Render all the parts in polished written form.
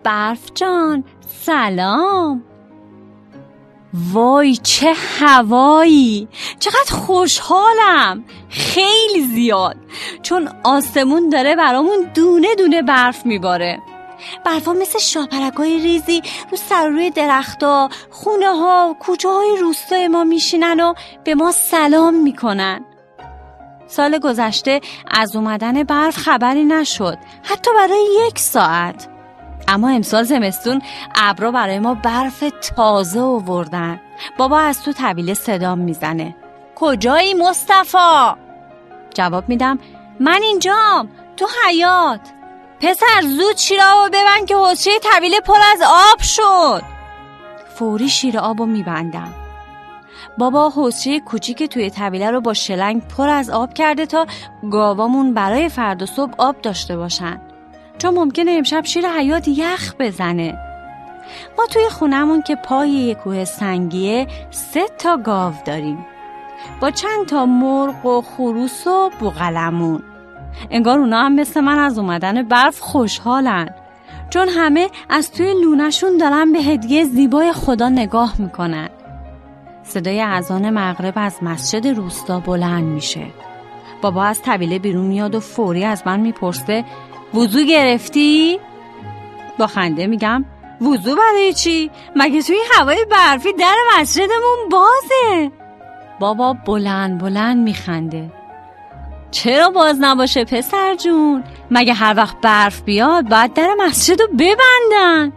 برف جان سلام. وای چه هوایی، چقدر خوشحالم، خیلی زیاد، چون آسمون داره برامون دونه دونه برف میباره. برفا مثل شاپرکای ریزی رو سر روی درختا، خونه ها، کوچه های روستای ما میشینن و به ما سلام میکنن. سال گذشته از اومدن برف خبری نشد، حتی برای 1 ساعت. اما امسال زمستون ابرا برای ما برف تازه آوردن. بابا از تو طویله صدام میزنه، کجایی مصطفی؟ جواب میدم من اینجام، تو حیاط. پسر زود شیر آبو ببند که حوضچه طویله پر از آب شد. فوری شیر آبو میبندم. بابا حوضچه کوچیک توی طویله رو با شلنگ پر از آب کرده تا گاوامون برای فردا صبح آب داشته باشن، چون ممکنه امشب شیر حیاط یخ بزنه. ما توی خونمون که پای یک کوه سنگیه 3 تا گاو داریم با چند تا مرغ و خروس و بوقلمون. انگار اونا هم مثل من از اومدن برف خوشحالن، چون همه از توی لونه‌شون دارن به هدیه زیبای خدا نگاه میکنن. صدای اذان مغرب از مسجد روستا بلند میشه. بابا از طویله بیرون میاد و فوری از من میپرسه وضو گرفتی؟ با خنده میگم وضو برای چی؟ مگه توی هوای برفی در مسجدمون بازه؟ بابا بلند بلند میخنده. چرا باز نباشه پسر جون؟ مگه هر وقت برف بیاد باید در مسجد رو ببندن؟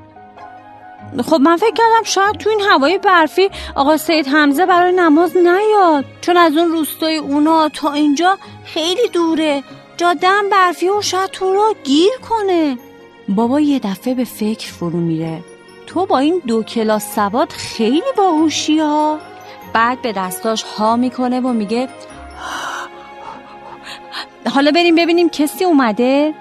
خب من فکر کردم شاید تو این هوای برفی آقا سید حمزه برای نماز نیاد، چون از اون روستای اونا تا اینجا خیلی دوره، جاده هم برفی و شاید تو رو گیر کنه. بابا یه دفعه به فکر فرو میره. تو با این 2 کلاس سواد خیلی باهوشی ها. بعد به دستاش ها میکنه و میگه حالا بریم ببینیم کسی اومده.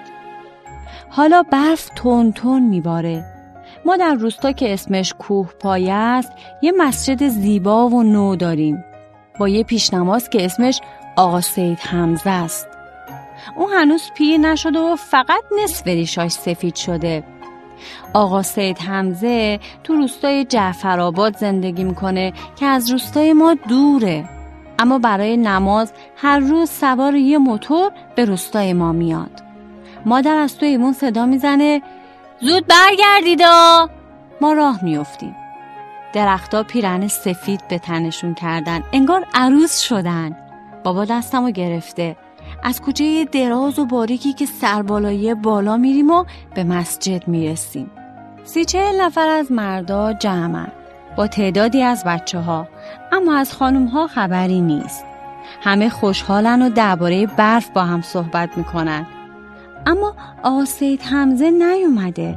حالا برف تون تون میباره. ما در روستا که اسمش کوه پایه است یه مسجد زیبا و نو داریم با یه پیشنماز که اسمش آقا سید حمزه است. اون هنوز پیر نشده و فقط نصف ریشاش سفید شده. آقا سید حمزه تو روستای جعفرآباد زندگی میکنه که از روستای ما دوره، اما برای نماز هر روز سوار یه موتور به روستای ما میاد. مادر از تو ایمون صدا میزنه زود برگردیدا. ما راه میافتیم. درختا پیرهن سفید به تنشون کردن، انگار عروس شدن. بابا دستمو گرفته. از کوچه دراز و باریکی که سربالایی بالا میریم و به مسجد میرسیم. 30-40 نفر از مردا جمعن با تعدادی از بچه ها، اما از خانوم ها خبری نیست. همه خوشحالن و درباره برف با هم صحبت میکنن. اما آقا سید حمزه نیومده.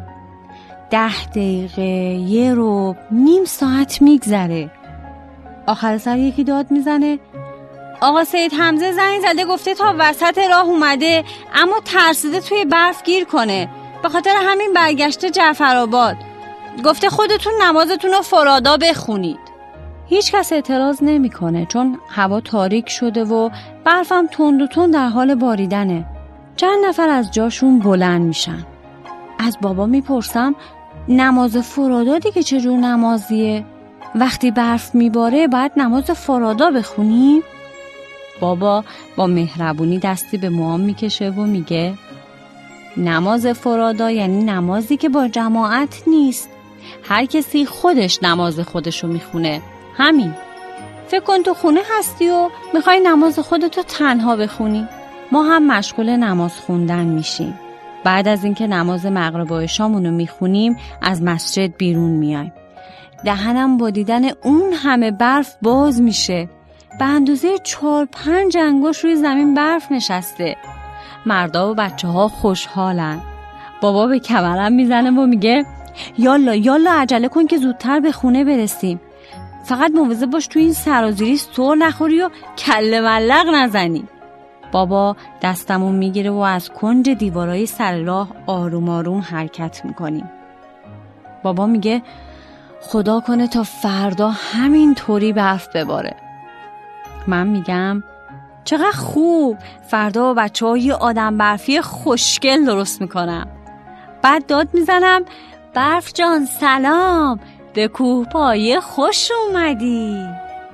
10 دقیقه، 1 ربع، نیم ساعت میگذره. آخر سر یکی داد میزنه آقا سید حمزه زنگ زده گفته تا وسط راه اومده، اما ترسیده توی برف گیر کنه، به خاطر همین برگشته جعفرآباد. گفته خودتون نمازتون رو فرادا بخونید. هیچ کس اعتراض نمیکنه چون هوا تاریک شده و برفم تند و تند در حال باریدنه. چند نفر از جاشون بلند میشن. از بابا میپرسم نماز فرادا دیگه چجور نمازیه؟ وقتی برف میباره باید نماز فرادا بخونیم؟ بابا با مهربونی دستی به موام میکشه و میگه نماز فرادا یعنی نمازی که با جماعت نیست. هر کسی خودش نماز خودشو میخونه. همین. فکر کن تو خونه هستی و میخوای نماز خودتو تنها بخونی. ما هم مشغول نماز خوندن میشیم. بعد از اینکه نماز مغرب و عشامونو میخونیم از مسجد بیرون میایم. دهنم با دیدن اون همه برف باز میشه. به اندازه 4-5 انگشت روی زمین برف نشسته. مردا و بچه ها خوشحالن. بابا به کمرم میزنه و میگه یالا عجله کن که زودتر به خونه برسیم. فقط مواظب باش تو این سرازیری سر نخوری و کله ملق نزنی. بابا دستمو میگیره و از کنج دیوارای سر راه آروم آروم حرکت میکنیم. بابا میگه خدا کنه تا فردا همین طوری برف بباره. من میگم چقدر خوب، فردا بچه‌ها یه آدم برفی خوشگل درست میکنم. بعد داد میزنم برف جان سلام، به کوهپایه خوش اومدی.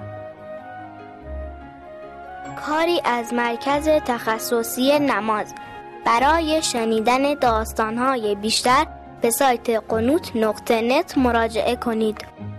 کاری از مرکز تخصصی نماز. برای شنیدن داستان‌های بیشتر به سایت قنوت.net مراجعه کنید.